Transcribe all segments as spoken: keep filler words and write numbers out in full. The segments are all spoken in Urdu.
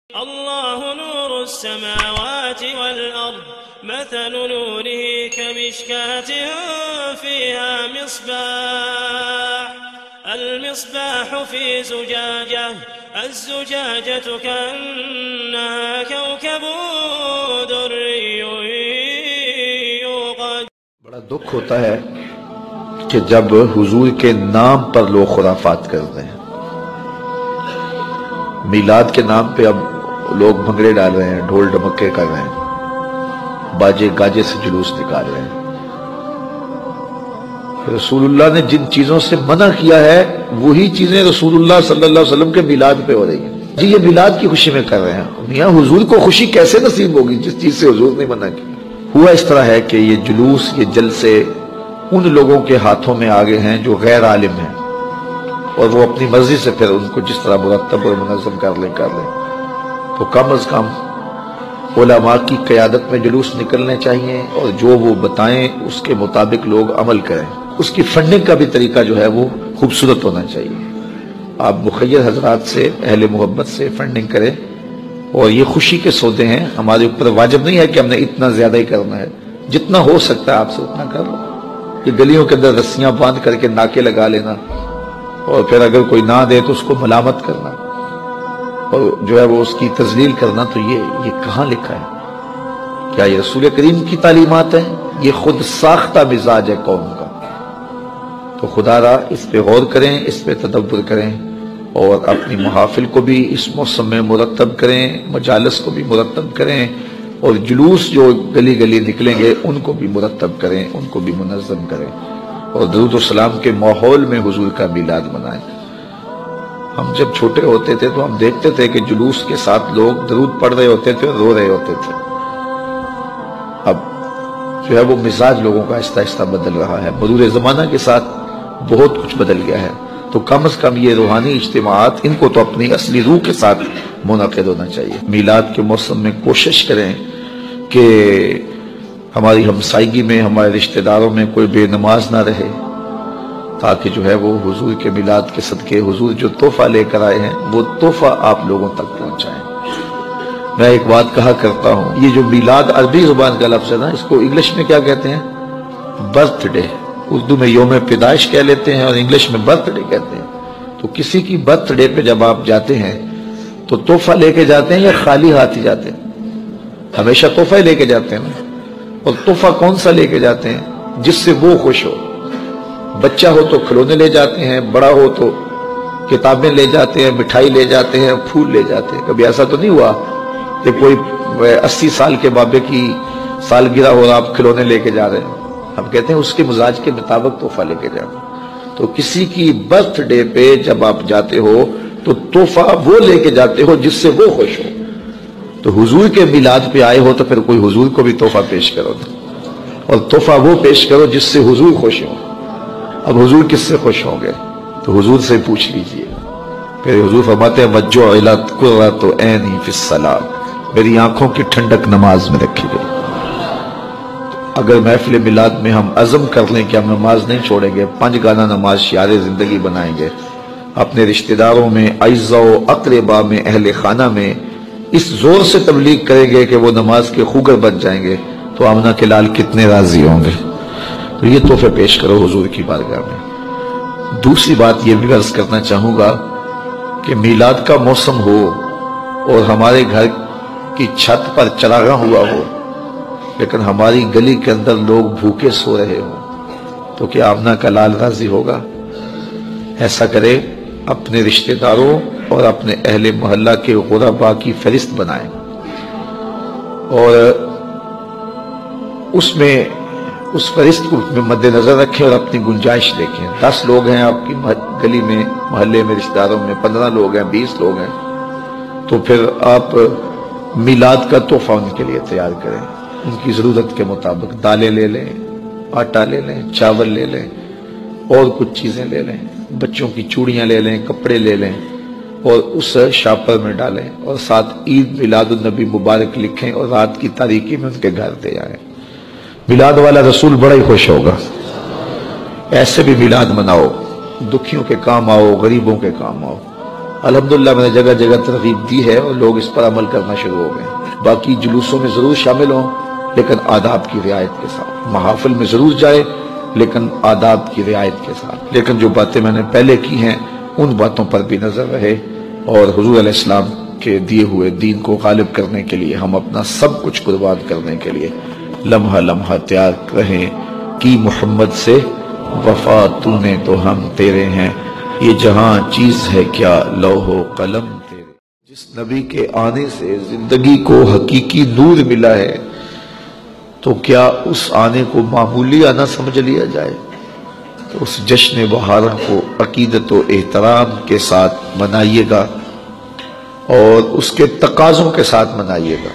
اللہ نور السماوات والارض مثل نوره كمشكاة فيها مصباح المصباح في زجاجة الزجاجة كأنها كوكب دري يوقد. بڑا دکھ ہوتا ہے کہ جب حضور کے نام پر لوگ خرافات کرتے ہیں. میلاد کے نام پہ اب لوگ بھنگڑے ڈال رہے ہیں، ڈھول ڈمکے کر رہے ہیں، باجے گاجے سے جلوس نکال رہے ہیں. رسول اللہ نے جن چیزوں سے منع کیا ہے وہی چیزیں رسول اللہ صلی اللہ علیہ وسلم کے میلاد پہ ہو رہی ہیں. جی یہ میلاد کی خوشی میں کر رہے ہیں، میاں حضور کو خوشی کیسے نصیب ہوگی جس چیز سے حضور نے منع کی؟ ہوا اس طرح ہے کہ یہ جلوس، یہ جلسے ان لوگوں کے ہاتھوں میں آگے ہیں جو غیر عالم ہیں، اور وہ اپنی مرضی سے پھر ان کو جس طرح مرتب اور منظم کر لیں کر لیں. تو کم از کم علماء کی قیادت میں جلوس نکلنے چاہیے، اور جو وہ بتائیں اس کے مطابق لوگ عمل کریں. اس کی فنڈنگ کا بھی طریقہ جو ہے وہ خوبصورت ہونا چاہیے. آپ مخیر حضرات سے، اہل محبت سے فنڈنگ کریں، اور یہ خوشی کے سودے ہیں. ہمارے اوپر واجب نہیں ہے کہ ہم نے اتنا زیادہ ہی کرنا ہے، جتنا ہو سکتا ہے آپ سے اتنا کر لو. یہ گلیوں کے اندر رسیاں باندھ کر کے ناکے لگا لینا، اور پھر اگر کوئی نہ دے تو اس کو ملامت کرنا اور جو ہے وہ اس کی تذلیل کرنا، تو یہ یہ کہاں لکھا ہے؟ کیا یہ رسول کریم کی تعلیمات ہیں؟ یہ خود ساختہ مزاج ہے قوم کا. تو خدا را اس پہ غور کریں، اس پہ تدبر کریں، اور اپنی محافل کو بھی اس موسم میں مرتب کریں، مجالس کو بھی مرتب کریں، اور جلوس جو گلی گلی نکلیں گے ان کو بھی مرتب کریں، ان کو بھی منظم کریں، اور درود و سلام کے ماحول میں حضور کا میلاد منائیں. ہم جب چھوٹے ہوتے تھے تو ہم دیکھتے تھے کہ جلوس کے ساتھ لوگ درود پڑھ رہے ہوتے تھے اور رو رہے ہوتے تھے. اب جو ہے وہ مزاج لوگوں کا آہستہ آہستہ بدل رہا ہے، مرور زمانہ کے ساتھ بہت کچھ بدل گیا ہے. تو کم از کم یہ روحانی اجتماعات ان کو تو اپنی اصلی روح کے ساتھ منعقد ہونا چاہیے. میلاد کے موسم میں کوشش کریں کہ ہماری ہمسائیگی میں، ہمارے رشتہ داروں میں کوئی بے نماز نہ رہے، تاکہ جو ہے وہ حضور کے میلاد کے صدقے حضور جو تحفہ لے کر آئے ہیں وہ تحفہ آپ لوگوں تک پہنچائیں. میں ایک بات کہا کرتا ہوں، یہ جو میلاد عربی زبان کا لفظ ہے نا، اس کو انگلش میں کیا کہتے ہیں؟ Birth day. اردو میں یوم پیدائش کہہ لیتے ہیں اور انگلش میں برتھ ڈے کہتے ہیں. تو کسی کی برتھ ڈے پہ جب آپ جاتے ہیں تو تحفہ لے کے جاتے ہیں یا خالی ہاتھ ہی جاتے ہیں؟ ہمیشہ تحفہ لے کے جاتے ہیں نا. اور تحفہ کون سا لے کے جاتے ہیں؟ جس سے وہ خوش ہو. بچہ ہو تو کھلونے لے جاتے ہیں، بڑا ہو تو کتابیں لے جاتے ہیں، مٹھائی لے جاتے ہیں، پھول لے جاتے ہیں. کبھی ایسا تو نہیں ہوا کہ کوئی اسی سال کے بابے کی سالگرہ ہو آپ کھلونے لے کے جا رہے ہیں؟ ہم کہتے ہیں اس کے مزاج کے مطابق تحفہ لے کے جانا. تو کسی کی برتھ ڈے پہ جب آپ جاتے ہو تو تحفہ وہ لے کے جاتے ہو جس سے وہ خوش ہو. تو حضور کے میلاد پہ آئے ہو تو پھر کوئی حضور کو بھی تحفہ پیش کرو، اور تحفہ وہ پیش کرو جس سے حضور خوش ہو. اب حضور کس سے خوش ہوں گے؟ تو حضور سے پوچھ لیجئے. پھر حضور فرماتے ہیں وَجُعِلَتْ قُرَّةُ عَيْنِي فِي الصَّلَاةِ، میری آنکھوں کی ٹھنڈک نماز میں رکھی گئی. اگر محفل میلاد میں ہم عزم کر لیں کہ ہم نماز نہیں چھوڑیں گے، پنج گانا نماز شعار زندگی بنائیں گے، اپنے رشتہ داروں میں، اعزاء و اقربا میں، اہل خانہ میں اس زور سے تبلیغ کریں گے کہ وہ نماز کے خوگر بن جائیں گے، تو آمنہ کے لال کتنے راضی ہوں گے. تو یہ تحفے پیش کرو حضور کی بارگاہ میں. دوسری بات یہ بھی عرض کرنا چاہوں گا کہ میلاد کا موسم ہو اور ہمارے گھر کی چھت پر چراغاں ہوا ہو، لیکن ہماری گلی کے اندر لوگ بھوکے سو رہے ہوں، تو کیا آمنہ کا لال راضی ہوگا؟ ایسا کرے اپنے رشتہ داروں اور اپنے اہل محلہ کے غرباء کی فہرست بنائیں، اور اس میں اس فہرست کو مد نظر رکھیں اور اپنی گنجائش دیکھیں. دس لوگ ہیں آپ کی گلی میں، محلے میں، رشتہ داروں میں، پندرہ لوگ ہیں، بیس لوگ ہیں، تو پھر آپ میلاد کا تحفہ ان کے لیے تیار کریں. ان کی ضرورت کے مطابق دالیں لے لیں، آٹا لے لیں، چاول لے لیں، اور کچھ چیزیں لے لیں، بچوں کی چوڑیاں لے لیں، کپڑے لے لیں، اور اس شاپر میں ڈالیں، اور ساتھ عید میلاد النبی مبارک لکھیں، اور رات کی تاریکی میں ان کے گھر دے آئیں. میلاد والا رسول بڑا ہی خوش ہوگا. ایسے بھی میلاد مناؤ، دکھیوں کے کام آؤ، غریبوں کے کام آؤ. الحمدللہ میں نے جگہ جگہ ترغیب دی ہے اور لوگ اس پر عمل کرنا شروع ہو گئے۔ باقی جلوسوں میں ضرور شامل ہوں لیکن آداب کی رعایت کے ساتھ، محافل میں ضرور جائے لیکن آداب کی رعایت کے ساتھ، لیکن جو باتیں میں نے پہلے کی ہیں ان باتوں پر بھی نظر رہے، اور حضور علیہ السلام کے دیے ہوئے دین کو غالب کرنے کے لیے ہم اپنا سب کچھ قربان کرنے کے لیے لمحہ لمحہ تیار رہیں۔ کی محمد سے وفا تو نے تو ہم تیرے ہیں، یہ جہاں چیز ہے کیا لوح و قلم تیرے۔ جس نبی کے آنے سے زندگی کو حقیقی نور ملا ہے تو کیا اس آنے کو معمولی آنا سمجھ لیا جائے؟ تو اس جشن بہارا کو عقیدت و احترام کے ساتھ منائیے گا اور اس کے تقاضوں کے ساتھ منائیے گا۔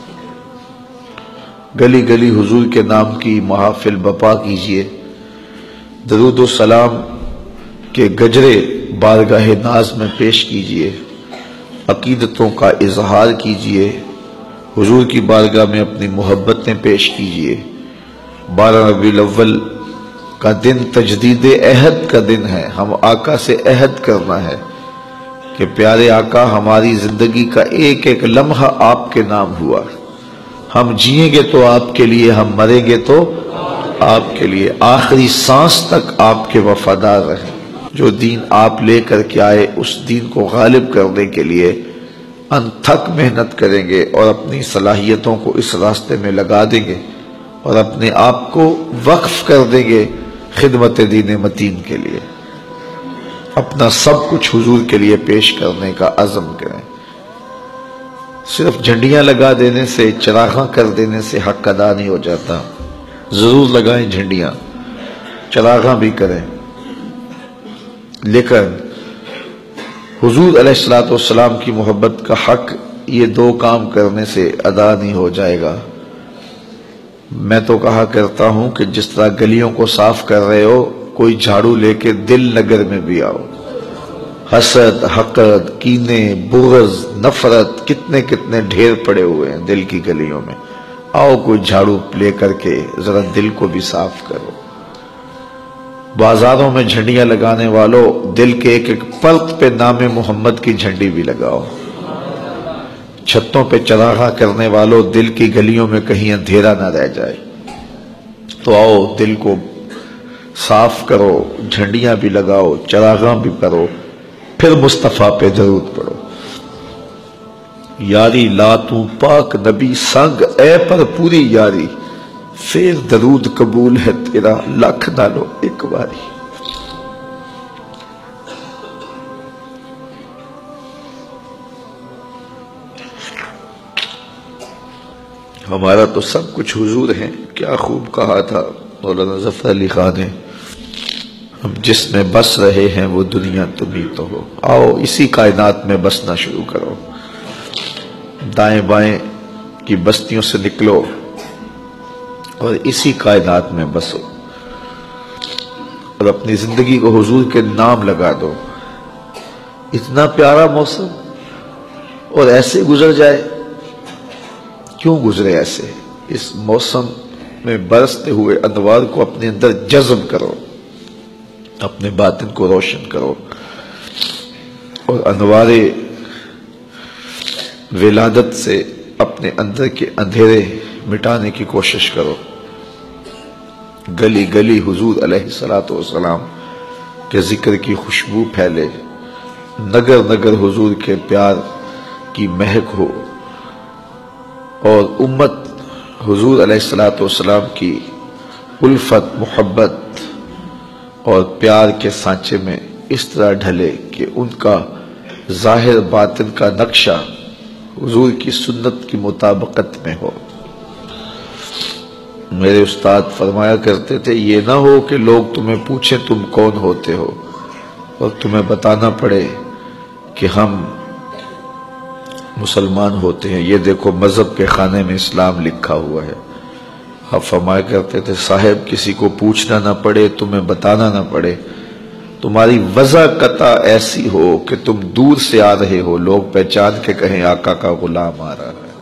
گلی گلی حضور کے نام کی محافل بپا کیجئے، درود و سلام کے گجرے بارگاہ ناز میں پیش کیجئے، عقیدتوں کا اظہار کیجئے، حضور کی بارگاہ میں اپنی محبتیں پیش کیجئے۔ بارہ ربیع الاول کا دن تجدید عہد کا دن ہے، ہم آقا سے عہد کرنا ہے کہ پیارے آقا ہماری زندگی کا ایک ایک لمحہ آپ کے نام ہوا، ہم جئیں گے تو آپ کے لیے، ہم مریں گے تو آپ کے لیے، آخری سانس تک آپ کے وفادار رہیں۔ جو دین آپ لے کر کے آئے اس دین کو غالب کرنے کے لیے انتھک محنت کریں گے اور اپنی صلاحیتوں کو اس راستے میں لگا دیں گے اور اپنے آپ کو وقف کر دیں گے خدمت دین متین کے لیے، اپنا سب کچھ حضور کے لیے پیش کرنے کا عزم کریں۔ صرف جھنڈیاں لگا دینے سے، چراغاں کر دینے سے حق ادا نہیں ہو جاتا، ضرور لگائیں جھنڈیاں، چراغاں بھی کریں، لیکن حضور علیہ الصلوۃ والسلام کی محبت کا حق یہ دو کام کرنے سے ادا نہیں ہو جائے گا۔ میں تو کہا کرتا ہوں کہ جس طرح گلیوں کو صاف کر رہے ہو، کوئی جھاڑو لے کے دل نگر میں بھی آؤ۔ حسد، حقد، کینے، بغض، نفرت کتنے کتنے ڈھیر پڑے ہوئے ہیں دل کی گلیوں میں، آؤ کوئی جھاڑو لے کر کے ذرا دل کو بھی صاف کرو۔ بازاروں میں جھنڈیاں لگانے والوں، دل کے ایک ایک پرت پہ نام محمد کی جھنڈی بھی لگاؤ۔ چھتوں پہ چراغاں کرنے والوں، دل کی گلیوں میں کہیں اندھیرا نہ رہ جائے، تو آؤ دل کو صاف کرو، جھنڈیاں بھی لگاؤ، چراغاں بھی کرو، پھر مصطفیٰ پہ درود پڑھو۔ یاری لا تو پاک نبی سنگ، اے پر پوری یاری، پھر درود قبول ہے تیرا لاکھ نالو ایک باری۔ ہمارا تو سب کچھ حضور ہے، کیا خوب کہا تھا مولانا ظفر علی خان نے، ہم جس میں بس رہے ہیں وہ دنیا تمہیں تو ہو، آؤ اسی کائنات میں بسنا شروع کرو، دائیں بائیں کی بستیوں سے نکلو اور اسی کائنات میں بسو اور اپنی زندگی کو حضور کے نام لگا دو۔ اتنا پیارا موسم اور ایسے گزر جائے، کیوں گزرے ایسے؟ اس موسم میں برستے ہوئے انوار کو اپنے اندر جذب کرو، اپنے باطن کو روشن کرو اور انوار ولادت سے اپنے اندر کے اندھیرے مٹانے کی کوشش کرو۔ گلی گلی حضور علیہ الصلوۃ والسلام کے ذکر کی خوشبو پھیلے، نگر نگر حضور کے پیار کی مہک ہو اور امت حضور علیہ الصلوۃ والسلام کی الفت، محبت اور پیار کے سانچے میں اس طرح ڈھلے کہ ان کا ظاہر باطن کا نقشہ حضور کی سنت کی مطابقت میں ہو۔ میرے استاد فرمایا کرتے تھے، یہ نہ ہو کہ لوگ تمہیں پوچھیں تم کون ہوتے ہو اور تمہیں بتانا پڑے کہ ہم مسلمان ہوتے ہیں، یہ دیکھو مذہب کے خانے میں اسلام لکھا ہوا ہے۔ آپ فرمایا کرتے تھے، صاحب کسی کو پوچھنا نہ پڑے، تمہیں بتانا نہ پڑے، تمہاری وضع قطع ایسی ہو کہ تم دور سے آ رہے ہو، لوگ پہچان کے کہیں آقا کا غلام آ رہا ہے۔